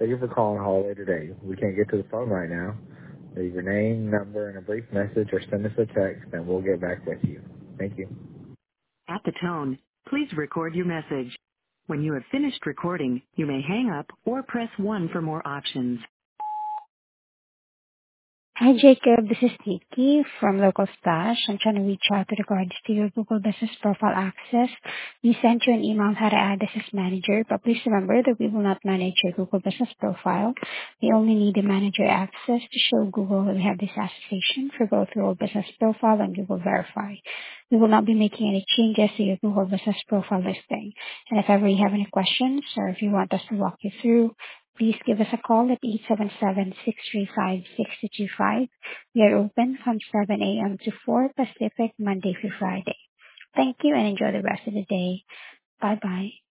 Thank you for calling Holiday today. We can't get to the phone right now. Leave your name, number, and a brief message or send us a text and we'll get back with you. Thank you. At the tone, please record your message. When you have finished recording, you may hang up or press 1 for more options. Hi, Jacob. This is Nikki from Local Stash. I'm trying to reach out to regards to your Google Business Profile access. We sent you an email on how to add this as manager, but please remember that we will not manage your Google Business Profile. We only need the manager access to show Google that we have this association for both Google Business Profile and Google Verify. We will not be making any changes to your Google Business Profile listing. And if ever you have any questions or if you want us to walk you through, please give us a call at 877-635-6225. We are open from 7 a.m. to 4 Pacific, Monday through Friday. Thank you and enjoy the rest of the day. Bye-bye.